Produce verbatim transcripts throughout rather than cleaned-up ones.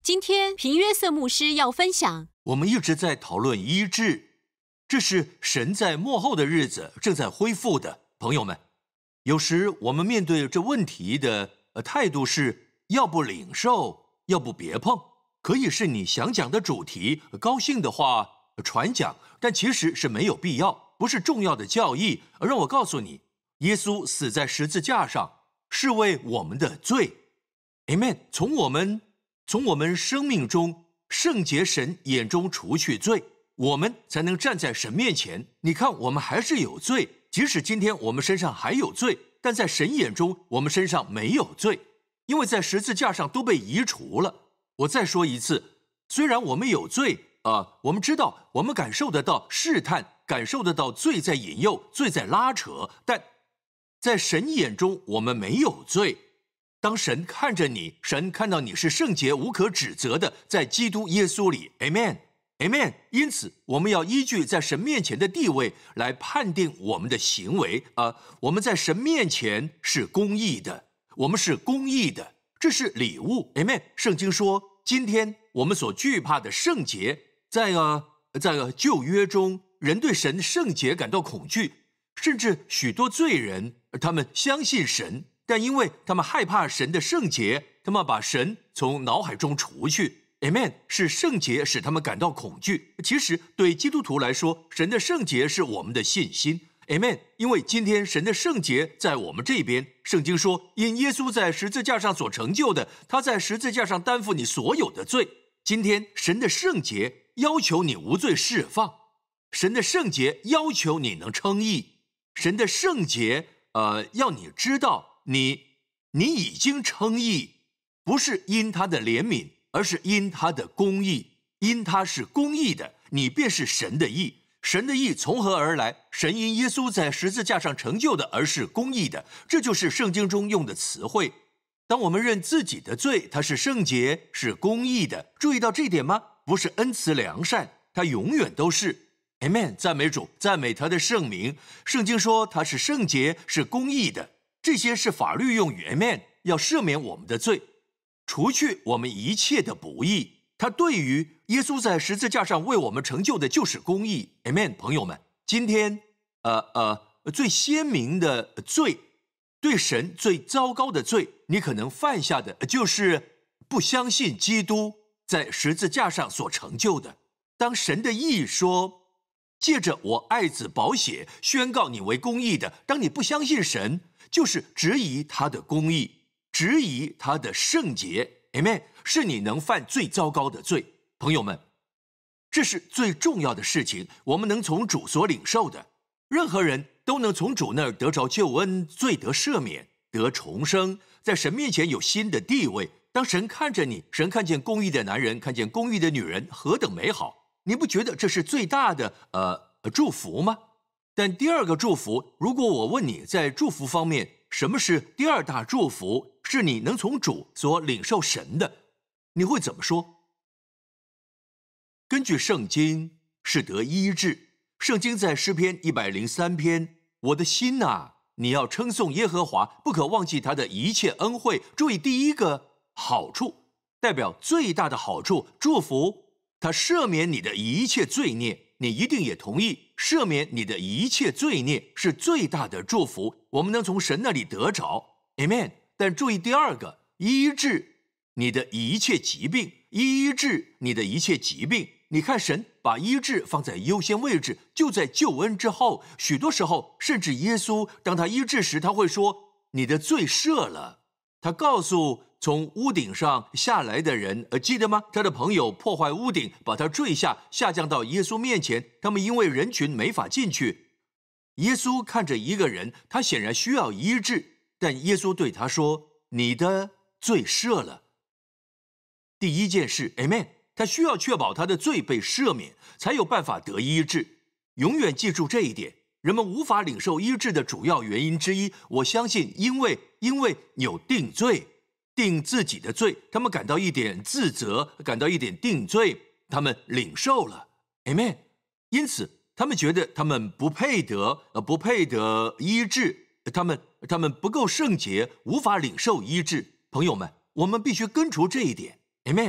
今天平约瑟牧师要分享， 我们一直在讨论医治，这是神在末后的日子正在恢复的。朋友们，有时我们面对这问题的呃态度是，要不领受，要不别碰。可以是你想讲的主题，高兴的话传讲，但其实是没有必要，不是重要的教义。让我告诉你，耶稣死在十字架上是为我们的罪。 Amen。 从我们从我们生命中圣洁神眼中除去罪，我们才能站在神面前。你看，我们还是有罪，即使今天我们身上还有罪，但在神眼中我们身上没有罪，因为在十字架上都被移除了。我再说一次，虽然我们有罪啊、呃，我们知道，我们感受得到试探，感受得到罪在引诱，罪在拉扯，但在神眼中我们没有罪。当神看着你，神看到你是圣洁无可指责的，在基督耶稣里 Amen Amen。 因此我们要依据在神面前的地位来判定我们的行为啊、呃，我们在神面前是公义的，我们是公义的，这是礼物 Amen。 圣经说，今天我们所惧怕的圣洁，在呃在呃旧约中，人对神圣洁感到恐惧，甚至许多罪人他们相信神，但因为他们害怕神的圣洁，他们把神从脑海中除去。 Amen。 是圣洁使他们感到恐惧。其实对基督徒来说，神的圣洁是我们的信心。 Amen。 因为今天神的圣洁在我们这边，圣经说，因耶稣在十字架上所成就的，他在十字架上担负你所有的罪。今天神的圣洁要求你无罪释放，神的圣洁要求你能称义，神的圣洁呃要你知道你你已经称义，不是因他的怜悯，而是因他的公义。因他是公义的，你便是神的义。神的义从何而来？神因耶稣在十字架上成就的而是公义的，这就是圣经中用的词汇。当我们认自己的罪，他是圣洁是公义的，注意到这一点吗？不是恩慈良善，他永远都是。 Amen。 赞美主，赞美他的圣名。圣经说他是圣洁是公义的，这些是法律用语。 Amen。 要赦免我们的罪，除去我们一切的不义。他对于耶稣在十字架上为我们成就的就是公义。 Amen。 朋友们，今天呃呃最鲜明的罪，对神最糟糕的罪，你可能犯下的就是不相信基督在十字架上所成就的。当神的义说，借着我爱子宝血宣告你为公义的，当你不相信神，就是质疑他的公义，质疑他的圣洁。 Amen。 是你能犯最糟糕的罪。朋友们，这是最重要的事情，我们能从主所领受的。任何人都能从主那儿得着救恩，罪得赦免，得重生，在神面前有新的地位。当神看着你，神看见公义的男人，看见公义的女人，何等美好！你不觉得这是最大的呃祝福吗？但第二个祝福，如果我问你在祝福方面，什么是第二大祝福，是你能从主所领受神的，你会怎么说？根据圣经是得医治。圣经在诗篇一百零三篇，我的心啊，你要称颂耶和华，不可忘记他的一切恩惠。注意第一个好处，代表最大的好处，祝福他赦免你的一切罪孽。你一定也同意，赦免你的一切罪孽是最大的祝福，我们能从神那里得着。 Amen。 但注意第二个，医治你的一切疾病，医治你的一切疾病。你看，神把医治放在优先位置，就在救恩之后。许多时候，甚至耶稣当他医治时，他会说你的罪赦了。他告诉从屋顶上下来的人，呃，记得吗？他的朋友破坏屋顶，把他坠下，下降到耶稣面前。他们因为人群没法进去，耶稣看着一个人，他显然需要医治，但耶稣对他说：“你的罪赦了。”第一件事 ，Amen。他需要确保他的罪被赦免，才有办法得医治。永远记住这一点。人们无法领受医治的主要原因之一，我相信，因为因为有定罪，定自己的罪，他们感到一点自责，感到一点定罪，他们领受了 ，Amen。因此，他们觉得他们不配得，呃，不配得医治，他们他们不够圣洁，无法领受医治。朋友们，我们必须根除这一点 ，Amen。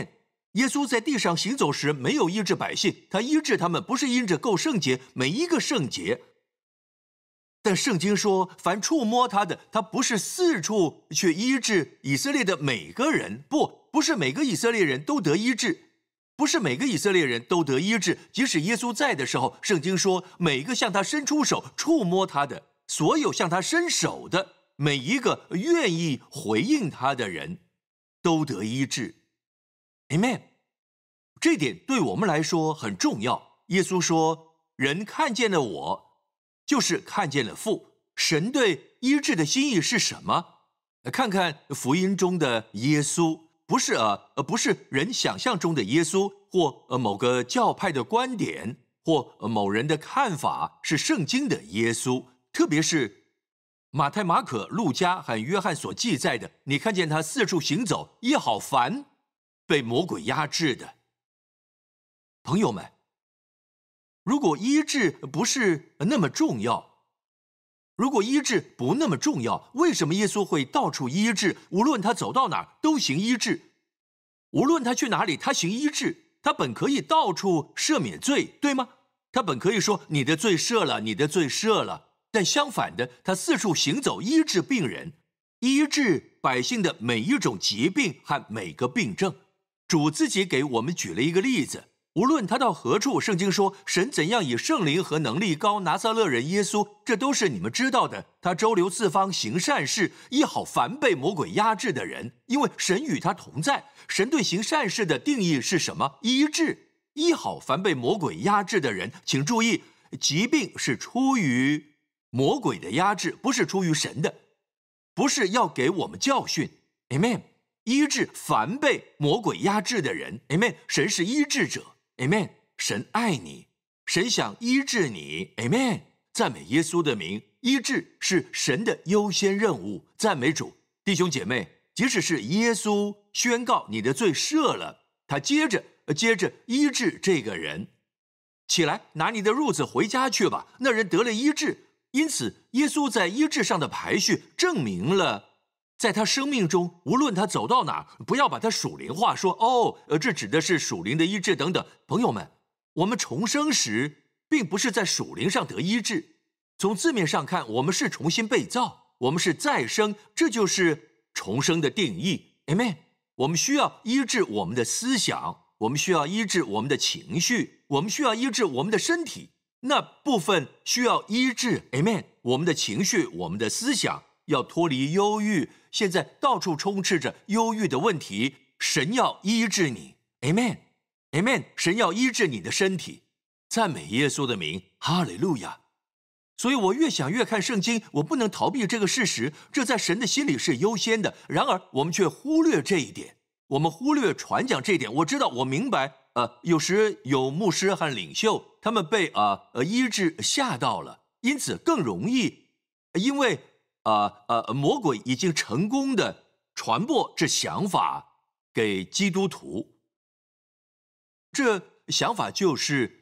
耶稣在地上行走时没有医治百姓，他医治他们不是因着够圣洁，每一个圣洁。但圣经说，凡触摸他的，他不是四处去医治以色列的每个人，不，不是每个以色列人都得医治，不是每个以色列人都得医治。即使耶稣在的时候，圣经说，每个向他伸出手触摸他的，所有向他伸手的，每一个愿意回应他的人，都得医治。Amen。这点对我们来说很重要。耶稣说，人看见了我，就是看见了父。神对医治的心意是什么？看看福音中的耶稣，不是呃不是人想象中的耶稣，或呃某个教派的观点，或某人的看法，是圣经的耶稣。特别是马太、马可、路加和约翰所记载的，你看见他四处行走，医好凡被魔鬼压制的。朋友们，如果医治不是那么重要，如果医治不那么重要，为什么耶稣会到处医治？无论他走到哪儿都行医治，无论他去哪里他行医治。他本可以到处赦免罪，对吗？他本可以说你的罪赦了，你的罪赦了。但相反的，他四处行走，医治病人，医治百姓的每一种疾病和每个病症。主自己给我们举了一个例子，无论他到何处，圣经说神怎样以圣灵和能力膏拿撒勒人耶稣，这都是你们知道的。他周流四方行善事，医好凡被魔鬼压制的人，因为神与他同在。神对行善事的定义是什么？医治，医好凡被魔鬼压制的人。请注意，疾病是出于魔鬼的压制，不是出于神的，不是要给我们教训。 Amen。 医治凡被魔鬼压制的人。 Amen。 神是医治者。 Amen。 神爱你，神想医治你。 Amen。 赞美耶稣的名，医治是神的优先任务。赞美主。弟兄姐妹，即使是耶稣宣告你的罪赦了，他接着接着医治这个人，起来拿你的褥子回家去吧。那人得了医治。因此耶稣在医治上的排序证明了，在他生命中无论他走到哪，不要把他属灵化，说哦呃，这指的是属灵的医治等等。朋友们，我们重生时并不是在属灵上得医治，从字面上看，我们是重新被造，我们是再生，这就是重生的定义。 Amen。 我们需要医治我们的思想，我们需要医治我们的情绪，我们需要医治我们的身体，那部分需要医治。 Amen。 我们的情绪，我们的思想要脱离忧郁，现在到处充斥着忧郁的问题，神要医治你。 Amen。 Amen。 神要医治你的身体。赞美耶稣的名，哈利路亚。所以我越想越看圣经，我不能逃避这个事实，这在神的心里是优先的。然而我们却忽略这一点，我们忽略传讲这一点。我知道，我明白，呃，有时有牧师和领袖，他们被呃呃医治吓到了，因此更容易，因为呃呃魔鬼已经成功的传播这想法给基督徒。这想法就是，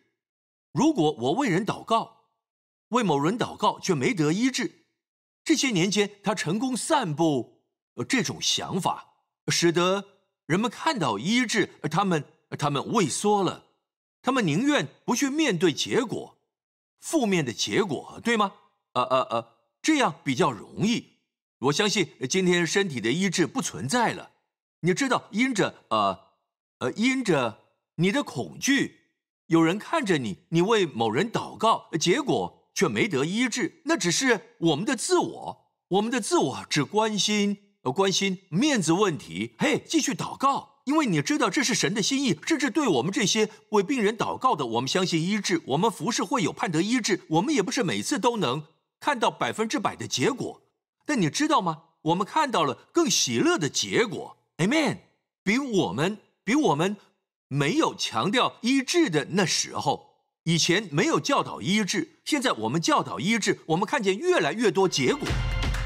如果我为人祷告，为某人祷告却没得医治，这些年间他成功散布这种想法，使得人们看到医治，他们他们畏缩了，他们宁愿不去面对结果，负面的结果，对吗？呃呃呃，这样比较容易。我相信今天身体的医治不存在了。你知道，因着呃呃因着你的恐惧，有人看着你，你为某人祷告，结果却没得医治，那只是我们的自我，我们的自我只关心关心面子问题。嘿，继续祷告，因为你知道这是神的心意，甚至对我们这些为病人祷告的，我们相信医治，我们服侍会有盼得医治，我们也不是每次都能看到百分之百的结果，但你知道吗？我们看到了更喜乐的结果。 Amen。 比我们比我们没有强调医治的那时候，以前没有教导医治，现在我们教导医治，我们看见越来越多结果。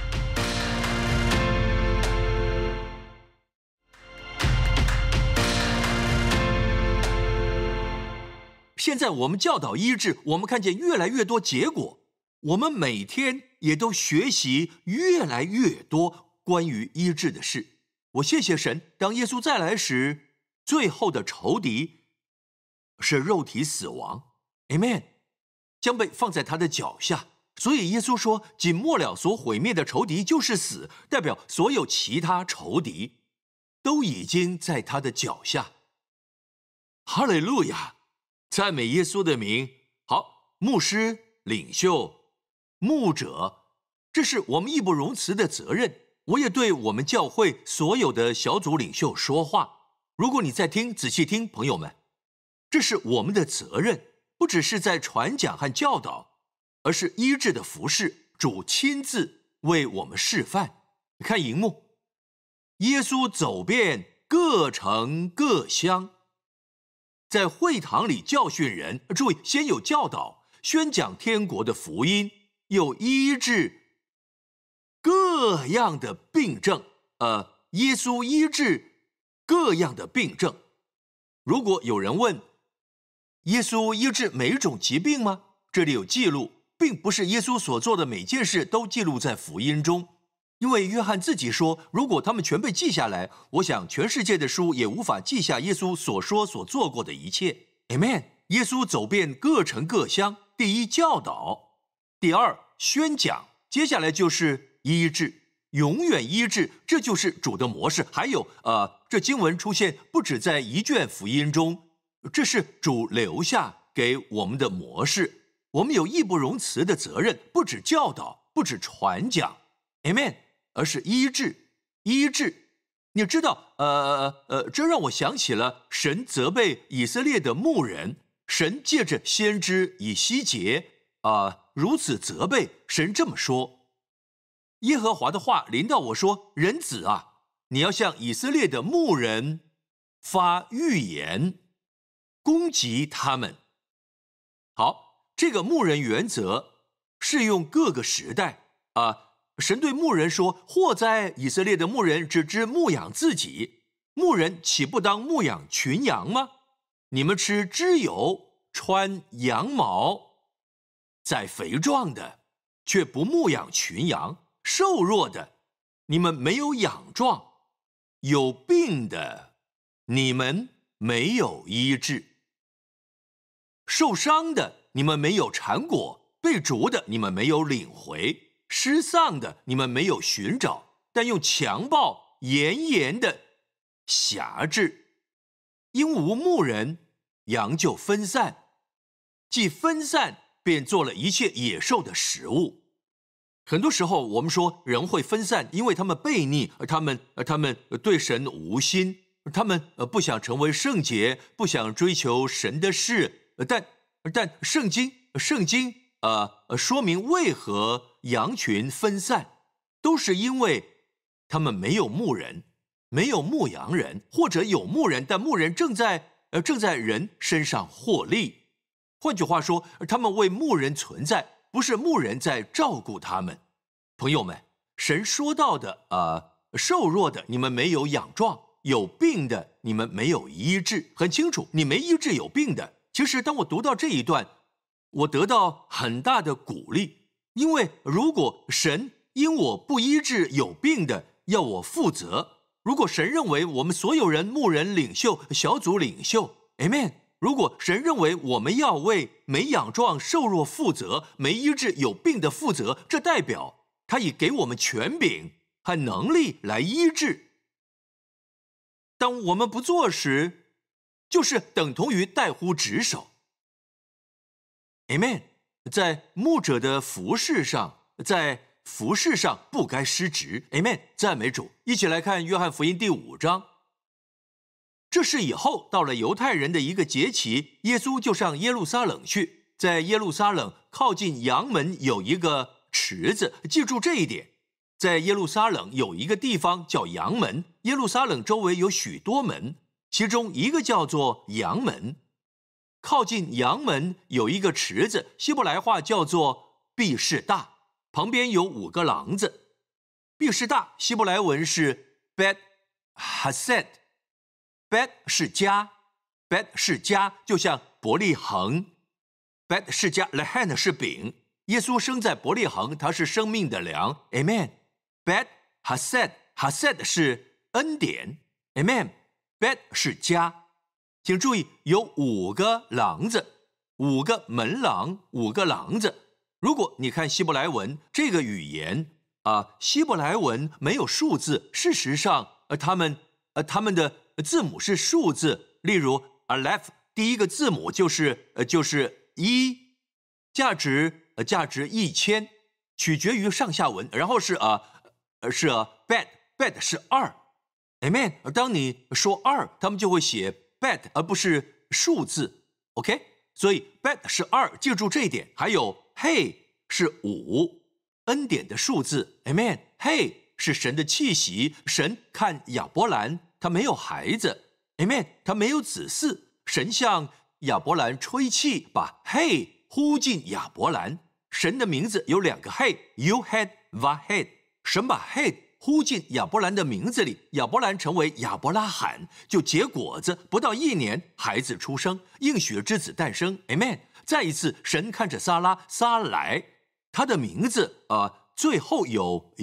现在我们教导医治，我们看见越来越多结果。我们每天也都学习越来越多关于医治的事。我谢谢神，当耶稣再来时， 最后的仇敌是肉体死亡 ，Amen， 将被放在他的脚下。所以耶稣说，仅末了所毁灭的仇敌就是死，代表所有其他仇敌都已经在他的脚下。哈利路亚，赞美耶稣的名。好，牧师、领袖、牧者，这是我们义不容辞的责任。我也对我们教会所有的小组领袖说话。如果你在听，仔细听，朋友们，这是我们的责任，不只是在传讲和教导，而是医治的服事，主亲自为我们示范。看荧幕，耶稣走遍各城各乡，在会堂里教训人，注意，先有教导，宣讲天国的福音，又医治各样的病症。呃，耶稣医治各样的病症。如果有人问，耶稣医治每一种疾病吗？这里有记录，并不是耶稣所做的每件事都记录在福音中，因为约翰自己说，如果他们全被记下来，我想全世界的书也无法记下耶稣所说所做过的一切。 Amen。 耶稣走遍各城各乡，第一教导，第二宣讲，接下来就是医治，永远医治，这就是主的模式。还有呃，这经文出现不止在一卷福音中，这是主留下给我们的模式。我们有义不容辞的责任，不止教导，不止传讲 Amen， 而是医治。医治，你知道呃呃，这让我想起了神责备以色列的牧人，神借着先知以西结啊、呃、如此责备。神这么说，耶和华的话临到我说，人子啊，你要向以色列的牧人发预言，攻击他们。好，这个牧人原则适用各个时代啊。神对牧人说，祸哉以色列的牧人只知牧养自己，牧人岂不当牧养群羊吗？你们吃脂油，穿羊毛，宰肥壮的却不牧养群羊，瘦弱的你们没有养壮，有病的你们没有医治，受伤的你们没有缠裹，被逐的你们没有领回，失丧的你们没有寻找，但用强暴严严的辖制。因无牧人，羊就分散，既分散，便做了一切野兽的食物。很多时候我们说人会分散，因为他们悖逆，他们他们对神无心，他们不想成为圣洁，不想追求神的事。但但圣经圣经呃说明为何羊群分散，都是因为他们没有牧人，没有牧羊人，或者有牧人，但牧人正在呃正在人身上获利。换句话说，他们为牧人存在，不是牧人在照顾他们。朋友们，神说到的呃瘦弱的你们没有养壮，有病的你们没有医治，很清楚，你没医治有病的。其实当我读到这一段，我得到很大的鼓励，因为如果神因我不医治有病的要我负责，如果神认为我们所有人牧人领袖小组领袖 Amen， 如果神认为我们要为没养壮瘦弱负责，没医治有病的负责，这代表他已给我们权柄和能力来医治。当我们不做时，就是等同于怠忽职守。 Amen。 在牧者的服事上，在服事上不该失职。 Amen， 赞美主。一起来看约翰福音第五章。这是以后到了犹太人的一个节期，耶稣就上耶路撒冷去。在耶路撒冷靠近羊门有一个池子，记住这一点，在耶路撒冷有一个地方叫羊门。耶路撒冷周围有许多门，其中一个叫做羊门。靠近羊门有一个池子，希伯来话叫做毕士大，旁边有五个廊子。毕士大希伯来文是 Bet Hesed， Bet 是家， Bet 是家，就像伯利恒， Bet 是家， Lehen 是饼。耶稣生在伯利恒，他是生命的粮 Amen。 Bet Hesed， Hesed 是恩典 Amen。 Bet 是家， 请注意，有五个廊子，五个门廊，五个廊子。如果你看希伯来文这个语言啊，希伯来文没有数字，事实上，呃，他们呃他们的字母是数字，例如 Aleph 第一个字母就是呃就是一，价值呃价值一千，取决于上下文，然后是啊呃是啊 bed bed 是二 ，Amen。当你说二，他们就会写 bed 而不是数字 ，OK。所以 bed 是二，记住这一点。还有 hey 是五，恩典的数字 ，Amen。hey 是神的气息，神看亚伯兰，他没有孩子 ，Amen， 他没有子嗣，神向亚伯兰吹气，把 hey 呼进亚伯兰。神的名字有两个 hey，Yohed、Vahed， 神把 hey 呼进亚伯兰的名字里，亚伯兰成为亚伯拉罕，就结果子，不到一年，孩子出生，应许之子诞生 ，Amen。再一次，神看着撒拉，撒来，他的名字啊、呃，最后有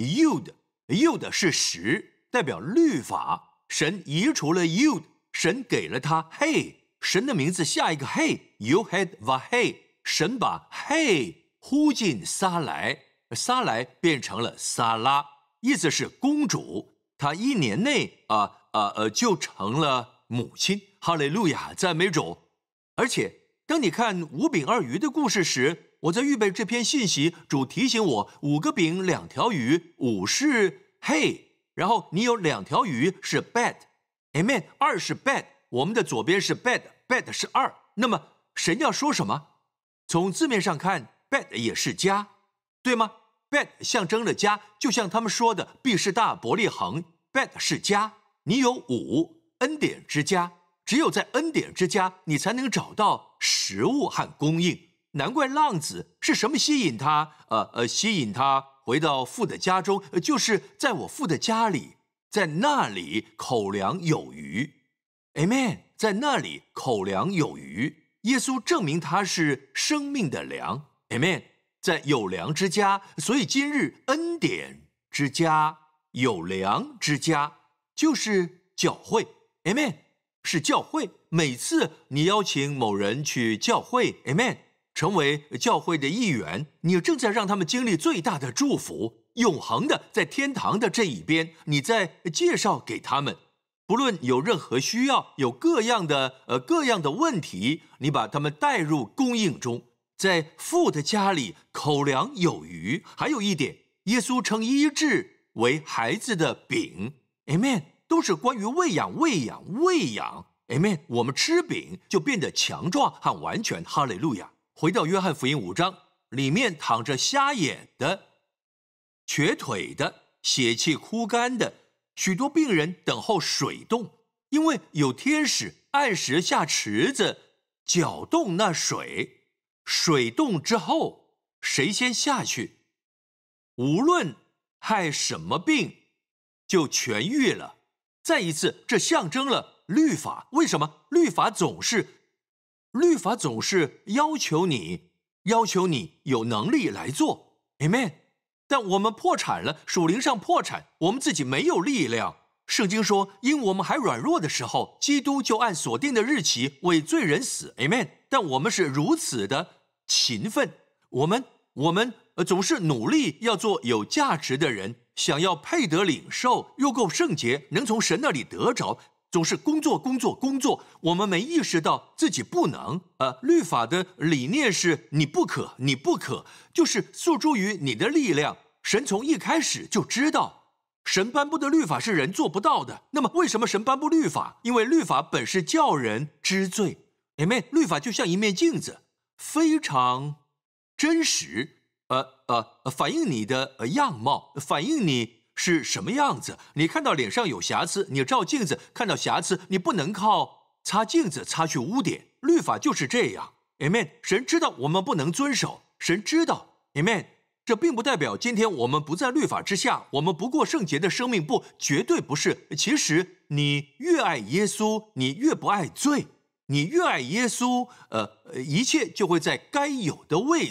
Yud，Yud 是十，代表律法，神移除了 Yud， 神给了他 Hey， 神的名字下一个 Hey，Yohed-Vahed， 神把 Hey 呼进撒来，撒来变成了撒拉。意思是公主，她一年内啊啊呃就成了母亲。哈利路亚，赞美主！而且，当你看五饼二鱼的故事时，我在预备这篇信息，主提醒我，五个饼两条鱼，五是 hey， 然后你有两条鱼是 bed，amen， 二是 bed， 我们的左边是 bed， bed 是二。那么神要说什么？从字面上看 ，bed 也是家，对吗？bed 象征了家，就像他们说的毕士大伯利恒 bed 是家。你有五恩典之家，只有在恩典之家，你才能找到食物和供应。难怪浪子是什么吸引他？呃呃，吸引他回到父的家中，呃、就是在我父的家里，在那里口粮有余。Amen， 在那里口粮有余。耶稣证明他是生命的粮。Amen。在有粮之家，所以今日恩典之家、有粮之家就是教会 ，Amen， 是教会。每次你邀请某人去教会 ，Amen， 成为教会的一员，你正在让他们经历最大的祝福，永恒的在天堂的这一边，你在介绍给他们。不论有任何需要，有各样的呃各样的问题，你把他们带入供应中。在父的家里口粮有余。还有一点，耶稣称医治为孩子的饼 ，Amen， 都是关于喂养、喂养、喂养 ，Amen。我们吃饼就变得强壮和完全，哈利路亚。回到约翰福音五章，里面躺着瞎眼的、瘸腿的、血气枯干的许多病人等候水动，因为有天使按时下池子搅动那水。水动之后，谁先下去，无论害什么病，就痊愈了。再一次，这象征了律法。为什么？律法总是，律法总是要求你，要求你有能力来做 ，Amen。但我们破产了，属灵上破产，我们自己没有力量。圣经说，因我们还软弱的时候，基督就按所定的日期为罪人死 ，Amen。但我们是如此的勤奋，我们我们呃总是努力要做有价值的人，想要配得领受，又够圣洁，能从神那里得着，总是工作工作工作。我们没意识到自己不能。呃，律法的理念是你不可，你不可，就是诉诸于你的力量。神从一开始就知道，神颁布的律法是人做不到的。那么为什么神颁布律法？因为律法本是叫人知罪。Amen。律法就像一面镜子。非常真实，呃呃，反映你的样貌，反映你是什么样子。你看到脸上有瑕疵，你照镜子看到瑕疵，你不能靠擦镜子擦去污点。律法就是这样 ，Amen。神知道我们不能遵守，神知道 ，Amen。这并不代表今天我们不在律法之下，我们不过圣洁的生命，不，绝对不是。其实你越爱耶稣，你越不爱罪。你越爱耶稣，呃，一切就会在该有的位置。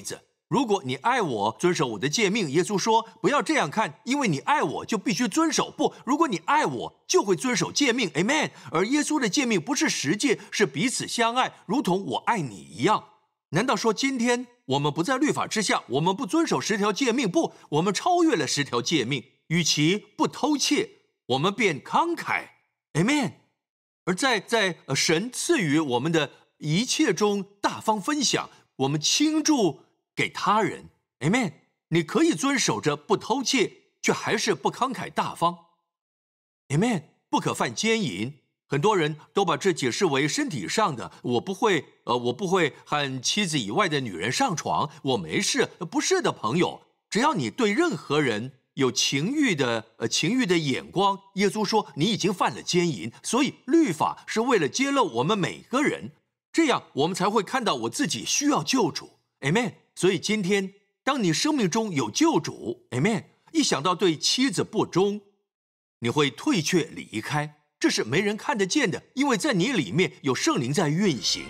如果你爱我，遵守我的诫命。耶稣说，不要这样看，因为你爱我就必须遵守。不，如果你爱我，就会遵守诫命。 Amen。 而耶稣的诫命不是十诫，是彼此相爱，如同我爱你一样。难道说今天我们不在律法之下，我们不遵守十条诫命？不，我们超越了十条诫命。与其不偷窃，我们便慷慨。 Amen。 而在在神赐予我们的一切中大方分享，我们倾注给他人。 Amen。 你可以遵守着不偷窃，却还是不慷慨大方。 Amen。 不可犯奸淫。很多人都把这解释为身体上的，我不会呃，我不会和妻子以外的女人上床，我没事。不是的，朋友，只要你对任何人有情欲的呃情欲的眼光，耶稣说你已经犯了奸淫。所以律法是为了揭露我们每个人，这样我们才会看到我自己需要救主。 Amen。 所以今天当你生命中有救主， Amen， 一想到对妻子不忠，你会退却离开，这是没人看得见的，因为在你里面有圣灵在运行。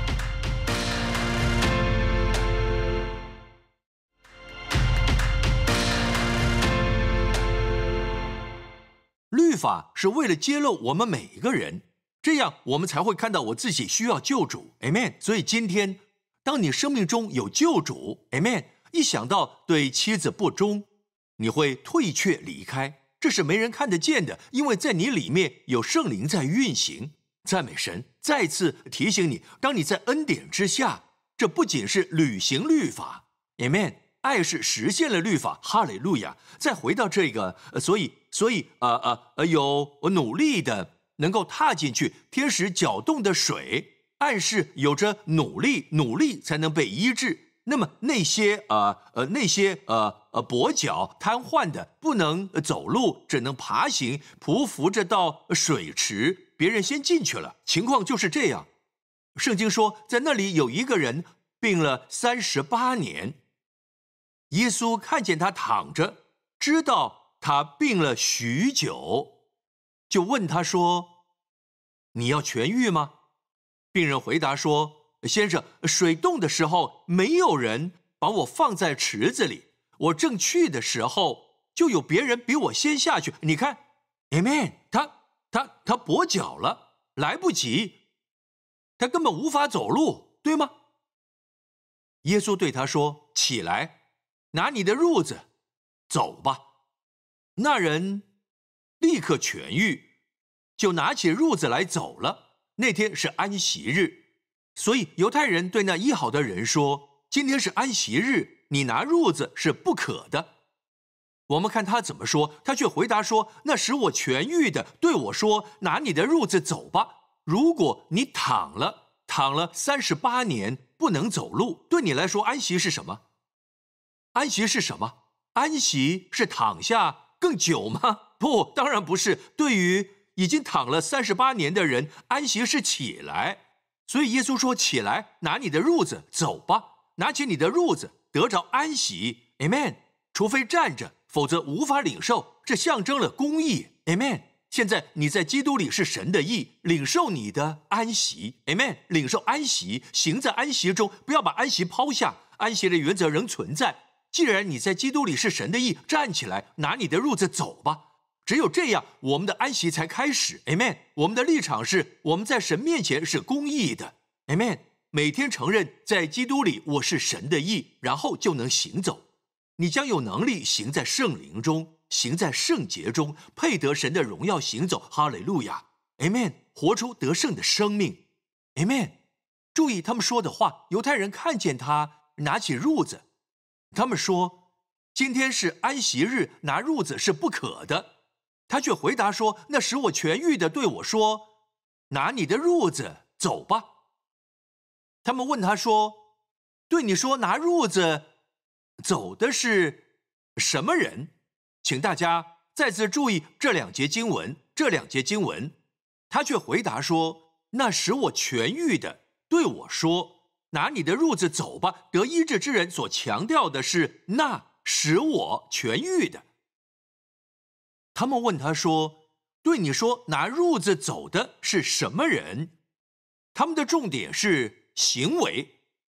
律法是为了揭露我们每一个人，这样我们才会看到我自己需要救主。 Amen。 所以今天当你生命中有救主， Amen， 一想到对妻子不忠，你会退却离开，这是没人看得见的，因为在你里面有圣灵在运行。赞美神。再次提醒你，当你在恩典之下，这不仅是履行律法， Amen， 爱是实现了律法，哈利路亚。再回到这个，呃、所以所以呃呃呃有努力的能够踏进去天使搅动的水，暗示有着努力，努力才能被医治。那么那些呃呃那些呃呃跛脚瘫痪的，不能走路，只能爬行，匍匐着到水池，别人先进去了。情况就是这样。圣经说，在那里有一个人病了三十八年，耶稣看见他躺着，知道他病了许久，就问他说：“你要痊愈吗？”病人回答说：“先生，水动的时候，没有人把我放在池子里，我正去的时候，就有别人比我先下去。你看 ，Amen， 他他他跛脚了，来不及，他根本无法走路，对吗？”耶稣对他说：“起来，拿你的褥子，走吧。”那人立刻痊愈，就拿起褥子来走了。那天是安息日，所以犹太人对那医好的人说：“今天是安息日，你拿褥子是不可的。”我们看他怎么说，他却回答说：“那使我痊愈的对我说，拿你的褥子走吧。如果你躺了，躺了三十八年不能走路，对你来说安息是什么？安息是什么？安息是躺下更久吗？不，当然不是。对于已经躺了三十八年的人，安息是起来。所以耶稣说：“起来，拿你的褥子走吧。拿起你的褥子，得着安息。” Amen。 除非站着，否则无法领受。这象征了公义。Amen。 现在你在基督里是神的义，领受你的安息。Amen。 领受安息，行在安息中，不要把安息抛下。安息的原则仍存在。既然你在基督里是神的义，站起来，拿你的褥子走吧。只有这样，我们的安息才开始。 Amen。 我们的立场是，我们在神面前是公义的。 Amen。 每天承认在基督里我是神的义，然后就能行走。你将有能力行在圣灵中，行在圣洁中，配得神的荣耀行走。哈利路亚。 Amen。 活出得胜的生命。 Amen。 注意他们说的话，犹太人看见他拿起褥子，他们说：“今天是安息日，拿褥子是不可的。”他却回答说：“那使我痊愈的对我说，拿你的褥子走吧。”他们问他说：“对你说拿褥子走的是什么人？”请大家再次注意这两节经文，这两节经文，他却回答说：“那使我痊愈的对我说，拿你的褥子走吧。”得医治之人所强调的是那使我痊愈的。他们问他说：“对你说拿褥子走的是什么人？”他们的重点是行为，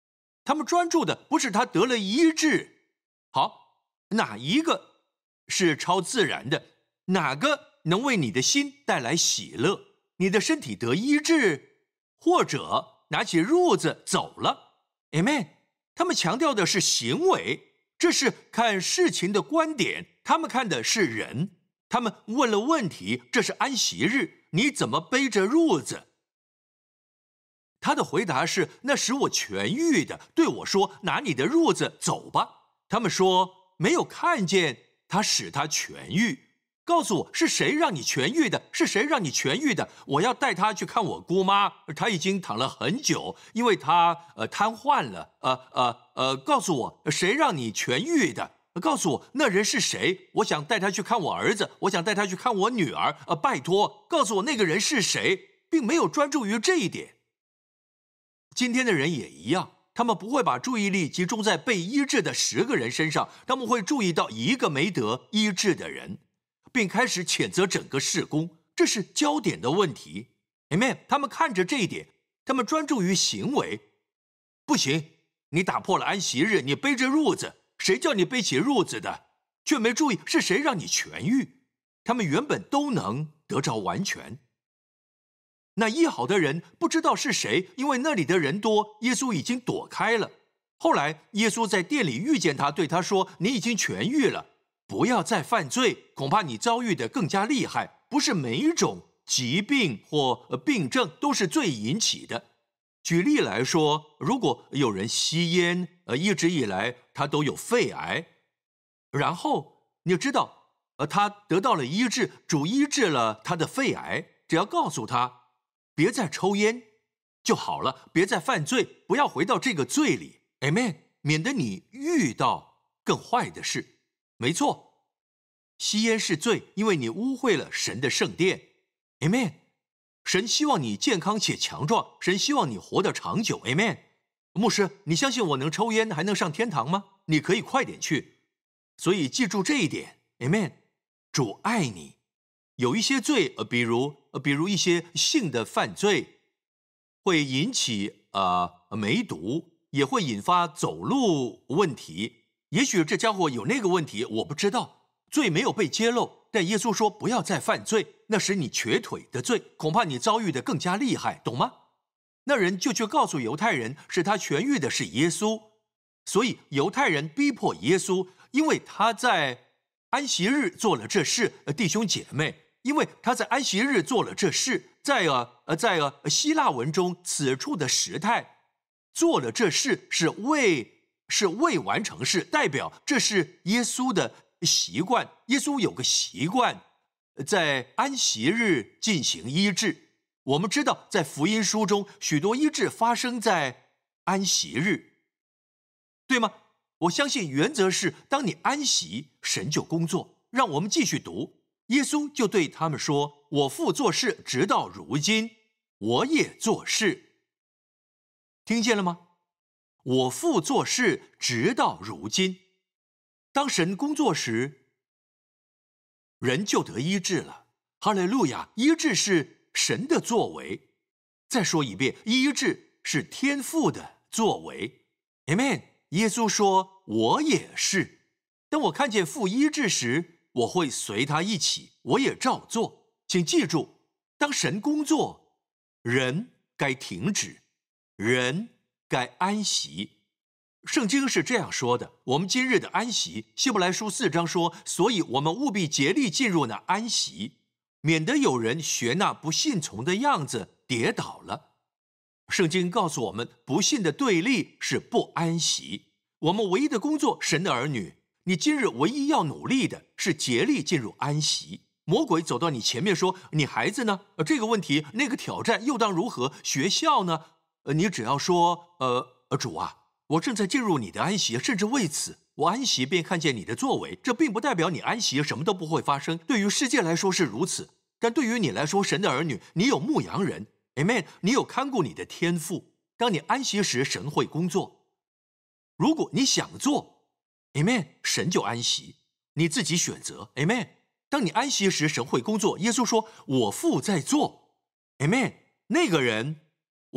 他们专注的不是他得了医治。好，哪一个是超自然的？哪个能为你的心带来喜乐？你的身体得医治，或者拿起褥子走了。Amen。他们强调的是行为，这是看事情的观点。他们看的是人。他们问了问题，这是安息日，你怎么背着褥子？他的回答是，那使我痊愈的对我说，拿你的褥子走吧。他们说没有看见他使他痊愈。告诉我是谁让你痊愈的？是谁让你痊愈的？我要带他去看我姑妈，她已经躺了很久，因为她呃瘫痪了。呃呃呃，告诉我谁让你痊愈的？告诉我那人是谁？我想带他去看我儿子，我想带他去看我女儿。呃，拜托，告诉我那个人是谁，并没有专注于这一点。今天的人也一样，他们不会把注意力集中在被医治的十个人身上，他们会注意到一个没得医治的人，并开始谴责整个事工，这是焦点的问题。Amen。他们看着这一点，他们专注于行为。不行，你打破了安息日，你背着褥子，谁叫你背起褥子的？却没注意是谁让你痊愈。他们原本都能得着完全。那医好的人不知道是谁，因为那里的人多，耶稣已经躲开了。后来耶稣在店里遇见他，对他说，你已经痊愈了，不要再犯罪，恐怕你遭遇的更加厉害。不是每一种疾病或病症都是罪引起的。举例来说，如果有人吸烟，呃，一直以来他都有肺癌，然后你知道，呃，他得到了医治，主医治了他的肺癌，只要告诉他别再抽烟就好了，别再犯罪，不要回到这个罪里 ，Amen， 免得你遇到更坏的事。没错，吸烟是罪，因为你污秽了神的圣殿 ，Amen。神希望你健康且强壮，神希望你活得长久 ，Amen。牧师，你相信我能抽烟还能上天堂吗？你可以快点去。所以记住这一点 ，Amen。主爱你。有一些罪，呃，比如呃，比如一些性的犯罪，会引起呃梅毒，也会引发走路问题。也许这家伙有那个问题，我不知道，罪没有被揭露，但耶稣说不要再犯罪，那使你瘸腿的罪，恐怕你遭遇的更加厉害，懂吗？那人就去告诉犹太人，使他痊愈的是耶稣，所以犹太人逼迫耶稣，因为他在安息日做了这事，弟兄姐妹。因为他在安息日做了这事，在呃在呃希腊文中，此处的时态，做了这事是未是未完成式，代表这是耶稣的习惯。耶稣有个习惯，在安息日进行医治。我们知道，在福音书中，许多医治发生在安息日，对吗？我相信原则是，当你安息，神就工作。让我们继续读。耶稣就对他们说，我父做事直到如今，我也做事。听见了吗？我父做事直到如今。当神工作时，人就得医治了。哈利路亚！医治是神的作为。再说一遍，医治是天父的作为。 Amen。 耶稣说，我也是。当我看见父医治时，我会随他一起，我也照做。请记住，当神工作，人该停止，人该安息。圣经是这样说的，我们今日的安息，希伯来书四章说，所以我们务必竭力进入那安息，免得有人学那不信从的样子跌倒了。圣经告诉我们，不信的对立是不安息。我们唯一的工作，神的儿女，你今日唯一要努力的是竭力进入安息。魔鬼走到你前面说，你孩子呢？呃，这个问题，那个挑战又当如何？学校呢？呃，你只要说，呃，主啊，我正在进入你的安息，甚至为此，我安息便看见你的作为。这并不代表你安息什么都不会发生。对于世界来说是如此，但对于你来说，神的儿女，你有牧羊人 ，Amen， 你有看顾你的天父。当你安息时，神会工作。如果你想做， Amen， 神就安息，你自己选择 Amen。 当你安息时，神会工作。耶稣说，我父在做 Amen。 那个人，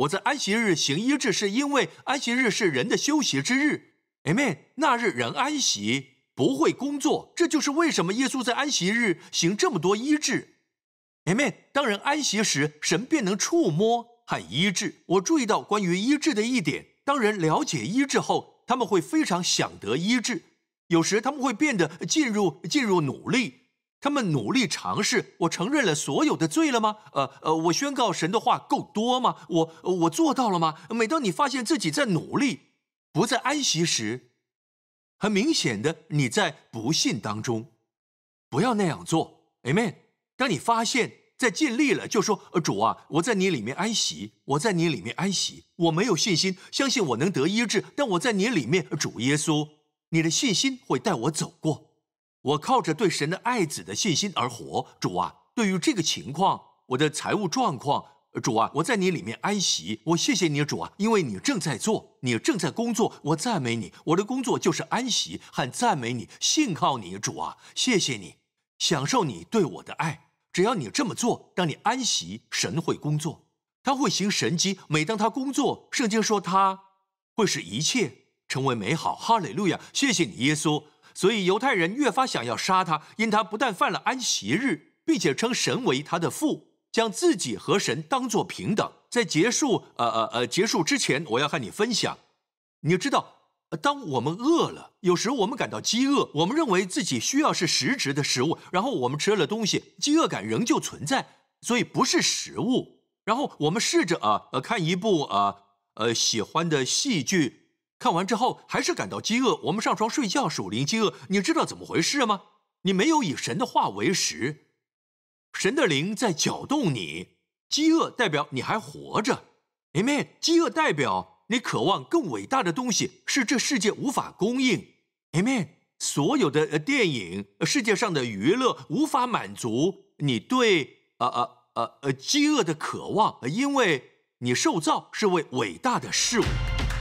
我在安息日行医治，是因为安息日是人的休息之日。Amen。那日人安息，不会工作，这就是为什么耶稣在安息日行这么多医治。Amen。当人安息时，神便能触摸和医治。我注意到关于医治的一点，当人了解医治后，他们会非常想得医治。有时他们会变得进入进入努力。他们努力尝试，我承认了所有的罪了吗？呃呃，我宣告神的话够多吗？我我做到了吗？每当你发现自己在努力，不在安息时，很明显的你在不信当中，不要那样做 ，Amen。当你发现在尽力了，就说：“主啊，我在你里面安息，我在你里面安息。我没有信心，相信我能得医治，但我在你里面，主耶稣，你的信心会带我走过。”我靠着对神的爱子的信心而活，主啊，对于这个情况，我的财务状况，主啊，我在你里面安息，我谢谢你，主啊，因为你正在做，你正在工作，我赞美你，我的工作就是安息和赞美你，信靠你，主啊，谢谢你，享受你对我的爱。只要你这么做，当你安息，神会工作，他会行神迹。每当他工作，圣经说他会使一切成为美好。哈利路亚，谢谢你，耶稣。所以犹太人越发想要杀他，因他不但犯了安息日，并且称神为他的父，将自己和神当作平等。在结束呃呃呃结束之前，我要和你分享，你知道，当我们饿了，有时我们感到饥饿，我们认为自己需要是实质的食物，然后我们吃了东西，饥饿感仍旧存在，所以不是食物。然后我们试着啊呃看一部啊呃, 呃喜欢的戏剧。看完之后还是感到饥饿，我们上床睡觉，属灵饥饿，你知道怎么回事吗？你没有以神的话为食，神的灵在搅动你，饥饿代表你还活着 ，Amen。饥饿代表你渴望更伟大的东西，是这世界无法供应 ，Amen。所有的电影，世界上的娱乐无法满足你对呃呃呃呃饥饿的渴望，因为你受造是为伟大的事物。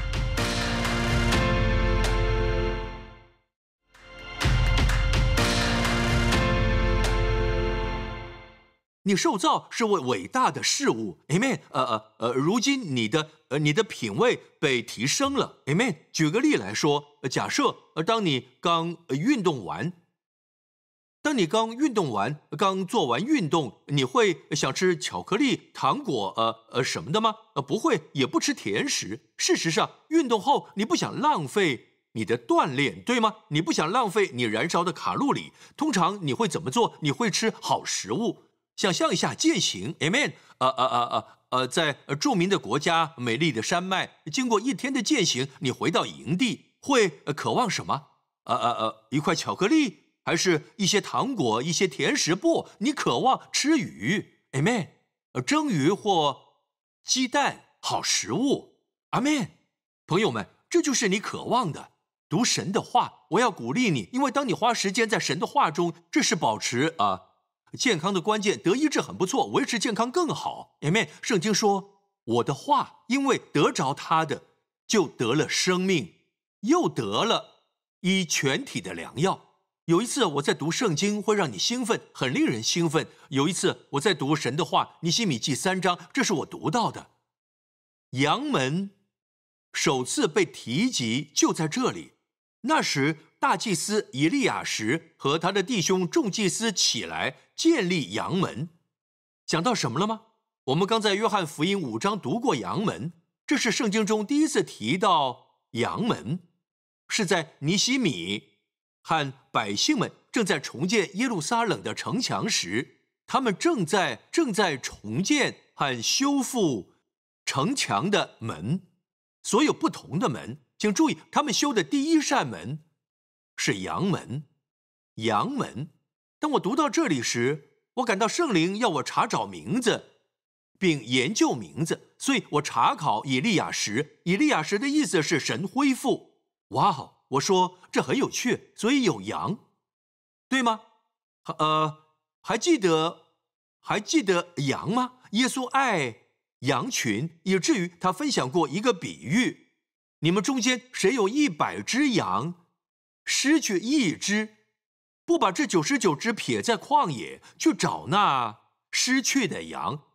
你受造是为伟大的事物 ，Amen。呃呃呃，如今你的呃你的品味被提升了 ，Amen。举个例来说，假设呃当你刚运动完，当你刚运动完，刚做完运动，你会想吃巧克力、糖果呃呃什么的吗？呃不会，也不吃甜食。事实上，运动后你不想浪费你的锻炼，对吗？你不想浪费你燃烧的卡路里，通常你会怎么做？你会吃好食物。想象一下践行 ，Amen。呃呃呃呃呃，在著名的国家、美丽的山脉，经过一天的践行，你回到营地，会渴望什么？呃呃呃，一块巧克力，还是一些糖果、一些甜食？不，你渴望吃鱼 ，Amen。蒸鱼或鸡蛋，好食物 ，Amen。朋友们，这就是你渴望的。读神的话，我要鼓励你，因为当你花时间在神的话中，这是保持啊。呃健康的关键，得医治很不错，维持健康更好。Amen。圣经说，我的话，因为得着他的，就得了生命，又得了医全体的良药。有一次我在读圣经，会让你兴奋，很令人兴奋。有一次我在读神的话，尼希米记三章，这是我读到的。羊门首次被提及就在这里。那时大祭司以利亚实和他的弟兄众祭司起来建立羊门。讲到什么了吗？我们刚在约翰福音五章读过羊门，这是圣经中第一次提到羊门，是在尼希米和百姓们正在重建耶路撒冷的城墙时，他们正在正在重建和修复城墙的门，所有不同的门。请注意，他们修的第一扇门是羊门。羊门。当我读到这里时，我感到圣灵要我查找名字，并研究名字，所以我查考以利亚实。以利亚实的意思是神恢复。哇哦！我说这很有趣，所以有羊，对吗？呃，还记得还记得羊吗？耶稣爱羊群，以至于他分享过一个比喻。你们中间谁有一百只羊，失去一只，不把这九十九只撇在旷野，去找那失去的羊，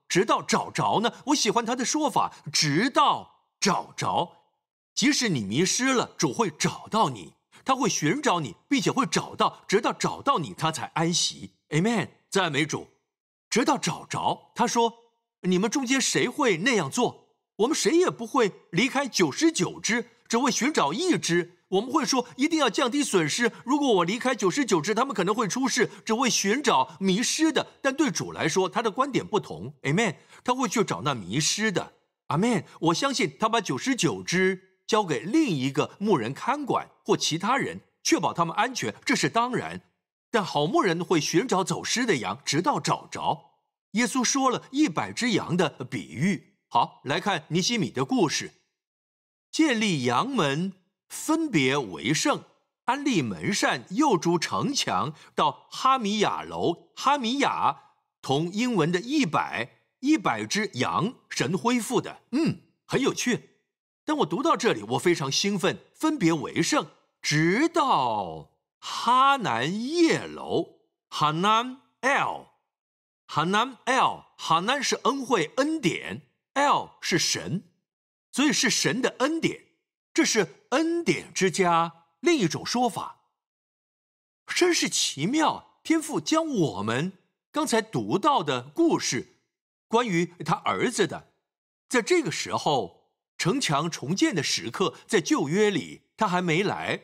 直到找着呢？我喜欢他的说法，直到找着。即使你迷失了，主会找到你，他会寻找你，并且会找到，直到找到你，他才安息。Amen， 赞美主。直到找着，他说：你们中间谁会那样做？我们谁也不会离开九十九只，只为寻找一只。我们会说一定要降低损失，如果我离开九十九只，他们可能会出事，只为寻找迷失的。但对主来说，他的观点不同。Amen， 他会去找那迷失的。Amen， 我相信他把九十九只交给另一个牧人看管或其他人，确保他们安全，这是当然。但好牧人会寻找走失的羊，直到找着。耶稣说了一百只羊的比喻。好，来看尼希米的故事。建立羊门，分别为圣，安立门扇，又筑城墙，到哈米亚楼。哈米亚同英文的一百，一百只羊，神恢复的。嗯，很有趣。当我读到这里，我非常兴奋。分别为圣，直到哈南叶楼 Hanan El， Hanan El， Hanan 是恩惠恩典， El 是神，所以是神的恩典。这是恩典之家另一种说法。真是奇妙，天父将我们刚才读到的故事，关于他儿子的，在这个时候城墙重建的时刻，在旧约里他还没来，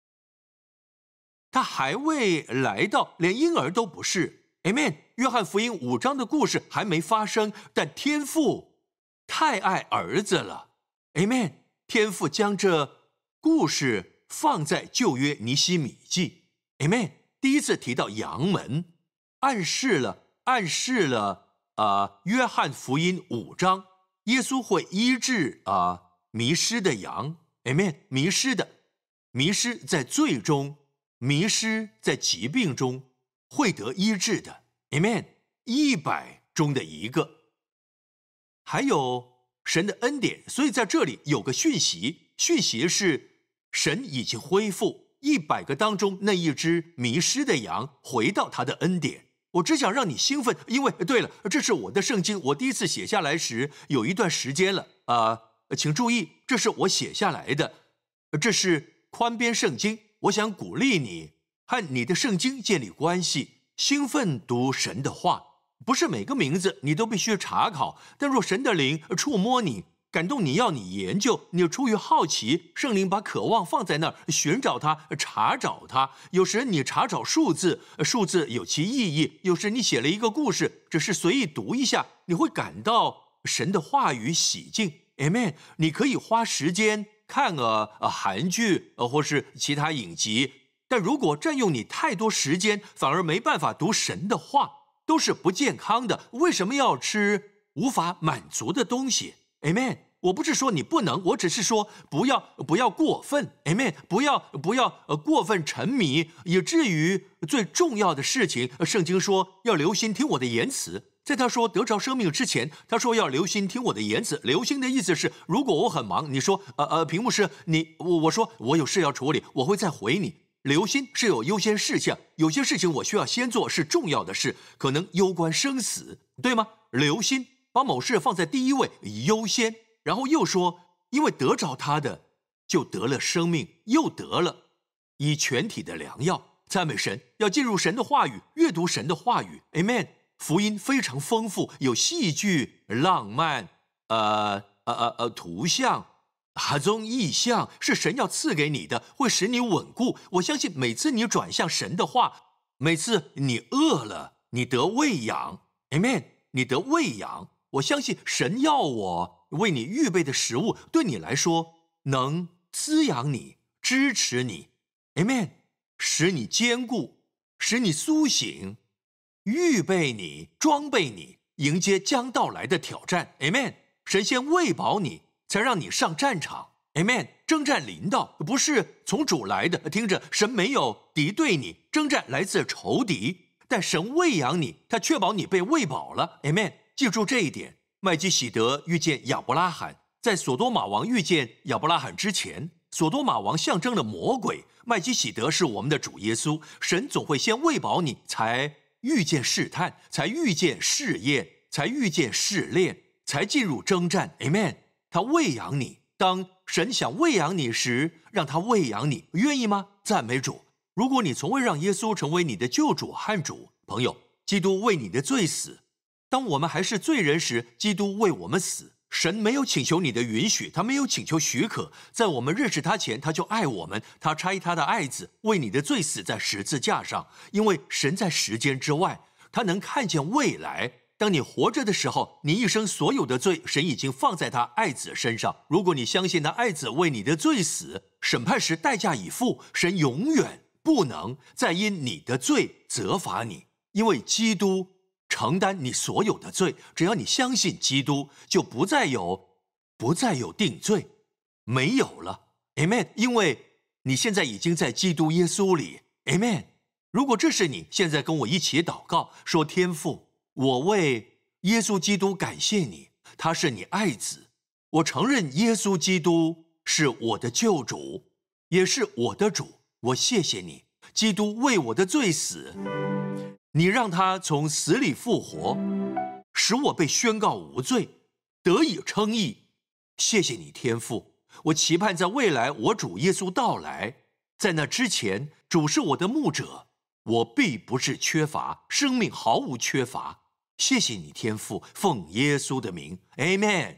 他还未来到，连婴儿都不是。 Amen。 约翰福音五章的故事还没发生，但天父太爱儿子了。 Amen。 天父将这故事放在旧约尼希米记。 Amen。 第一次提到羊门，暗示了暗示了呃约翰福音五章耶稣会医治啊、呃、迷失的羊。 Amen。 迷失的迷失在罪中，迷失在疾病中，会得医治的。 Amen。 一百中的一个。还有神的恩典，所以在这里有个讯息，讯息是神已经恢复一百个当中那一只迷失的羊回到他的恩典。我只想让你兴奋，因为对了，这是我的圣经，我第一次写下来时有一段时间了啊、呃，请注意，这是我写下来的，这是宽编圣经。我想鼓励你和你的圣经建立关系，兴奋读神的话。不是每个名字你都必须查考，但若神的灵触摸你，感动你，要你研究，你出于好奇，圣灵把渴望放在那儿，寻找它，查找它。有时你查找数字，数字有其意义；有时你写了一个故事，只是随意读一下，你会感到神的话语洗净。 Amen。 你可以花时间看呃呃韩剧呃或是其他影集，但如果占用你太多时间，反而没办法读神的话，都是不健康的。为什么要吃无法满足的东西？ Amen。 我不是说你不能，我只是说不要不要过分。 Amen。 不要不要呃过分沉迷，以至于最重要的事情，圣经说要留心听我的言辞。在他说得着生命之前，他说要留心听我的言辞。留心的意思是，如果我很忙，你说呃呃屏幕师你我我说我有事要处理，我会再回你。留心是有优先事项，有些事情我需要先做，是重要的事，可能攸关生死，对吗？留心，把某事放在第一位，优先。然后又说，因为得着他的，就得了生命，又得了以全体的良药。赞美神，要进入神的话语，阅读神的话语。 Amen。 福音非常丰富，有戏剧、浪漫，呃呃呃呃图像，哈宗意象，是神要赐给你的，会使你稳固。我相信每次你转向神的话，每次你饿了，你得喂养。 Amen。 你得喂养，我相信神要我为你预备的食物，对你来说能滋养你，支持你。 Amen。 使你坚固，使你苏醒，预备你，装备你，迎接将到来的挑战。 Amen。 神先喂饱你，才让你上战场。 Amen。 征战临到，不是从主来的。听着，神没有敌对你，征战来自仇敌，但神喂养你，他确保你被喂饱了。 Amen。 记住这一点。麦基洗德遇见亚伯拉罕，在所多玛王遇见亚伯拉罕之前，所多玛王象征了魔鬼，麦基洗德是我们的主耶稣。神总会先喂饱你，才遇见试探，才遇见试验。 才遇见试炼，才进入征战。Amen。他喂养你，当神想喂养你时，让他喂养你，愿意吗？赞美主。如果你从未让耶稣成为你的救主和主，朋友，基督为你的罪死。当我们还是罪人时，基督为我们死。神没有请求你的允许，他没有请求许可，在我们认识他前，他就爱我们，他差他的爱子为你的罪死在十字架上。因为神在时间之外，他能看见未来。当你活着的时候，你一生所有的罪，神已经放在他爱子身上。如果你相信他爱子为你的罪死，审判时代价已付，神永远不能再因你的罪责罚你，因为基督承担你所有的罪。只要你相信基督，就不再有不再有定罪，没有了。 Amen。 因为你现在已经在基督耶稣里。 Amen。 如果这是你，现在跟我一起祷告，说：天父，我为耶稣基督感谢你，他是你爱子。我承认耶稣基督是我的救主，也是我的主。我谢谢你，基督为我的罪死，你让他从死里复活，使我被宣告无罪，得以称义。谢谢你，天父。我期盼在未来我主耶稣到来，在那之前，主是我的牧者，我必不致缺乏，生命毫无缺乏。谢谢你，天父，奉耶稣的名 Amen。